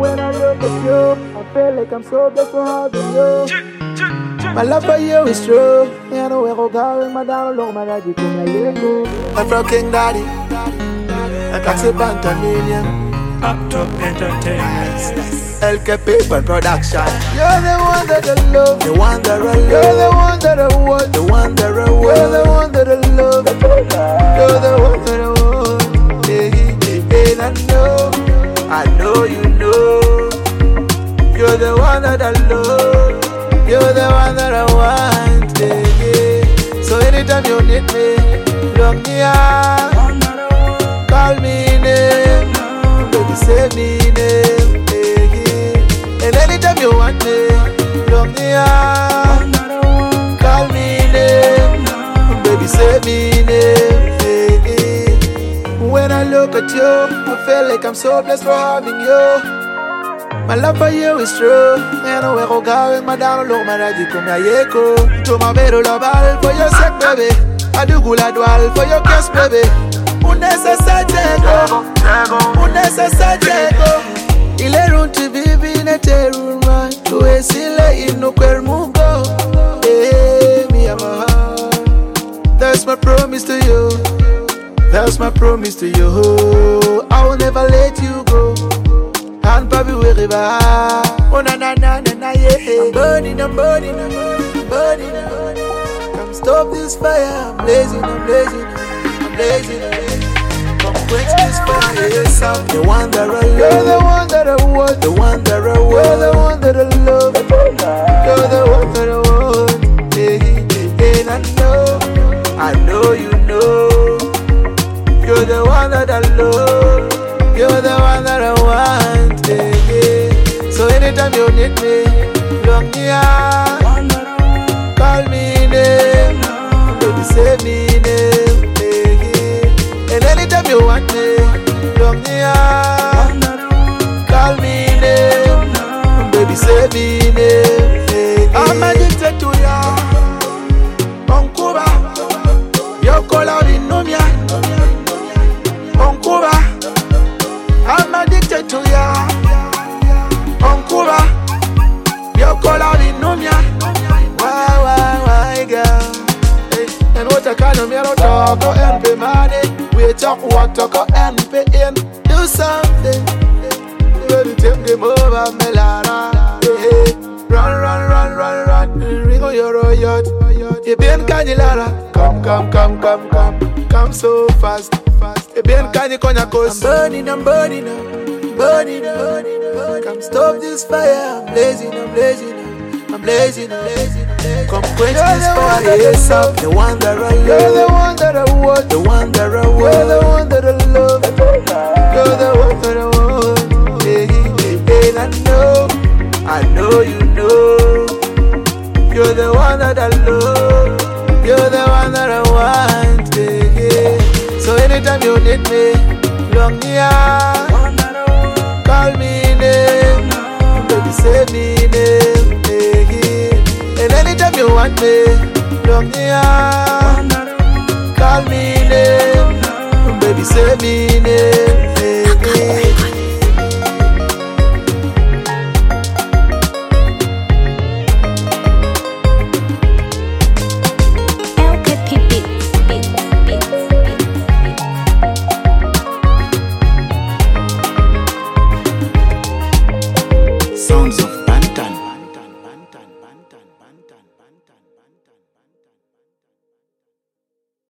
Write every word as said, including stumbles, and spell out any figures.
when I look at you, I feel like I'm so blessed for having you. My love for you is true. Me I know where I go with my down low, my daddy come like you. I'm from King Daddy. I got a Pantaninian. Up Top Entertainment. L K Paper Production. You're the one that I love, the one that I love. You're the one that I want, the one that I want. You're the one that I love, you're the one that I want. Hey, hey, hey, I know, I know you know. You're the one that I love, you're the one that I want. Hey, hey. So anytime you need me, look me up, call me name, baby say me name. And anytime you want me, look me up, call me name, baby say me name. When I look at you, I feel like I'm so blessed for having you. My love for you is true. I know where I go with my down low, my daddy come here, yeko. To my bed, love all for your sake, baby. I do good, I do all for your kiss, baby. Unesa tego, unesa tego. Ile runti bibi na teruma, tuwe sile inu kwermugo. Eh, me and my heart. That's my promise to you. That's my promise to you. I will never let you go. And baby wherever. Oh na na na na na yeah. I'm burning, I'm burning, I'm burning, burning, I'm burning. Come stop this fire. I'm blazing, I'm blazing, I'm blazing, I'm blazing. Come quench this fire yourself. The one that I love, you're the one that I want, the one that I want. You're the one that I love, you're the one that I want. Hey, hey, hey, I know, I know you know. You're the one that I love, you're the one that I want. Hey, hey. So anytime you need me, look me up, call me name, baby say me name. Hey, hey. And anytime you want me, look me up, call me name, baby say me name. Hey, hey. I'm addicted to ya, Onkuba, your color in Numia. Onkuba, I'm addicted to ya. Onkuba, your color in Numia. Why, why, why, girl? Hey, and what I call them, you don't talk or and pay money. We talk what talk or and pay in. Do something. Baby, take game over, me lara. Hey, hey. Run, run, run, run, run. Ring on your yacht. You been canyilara. Come, come, come, come, come. Come so fast. I'm burning, I'm burning, I'm burning, I'm burning. Come stop this fire. I'm blazing, I'm blazing, I'm blazing, I'm blazing. Come quench this fire yourself. The one that I love, you're the one that I want, the one that I want. You're the one that I love, you're the one that I want. Hey, hey, hey, I know, I know you know. You're the one that I love, you're the one that I want. Hey, hey. So anytime you need me, look me up, call me name, baby say me name. Hey, hey. And anytime you want me, look me up, call me name, baby say me name. Hey, hey. Sounds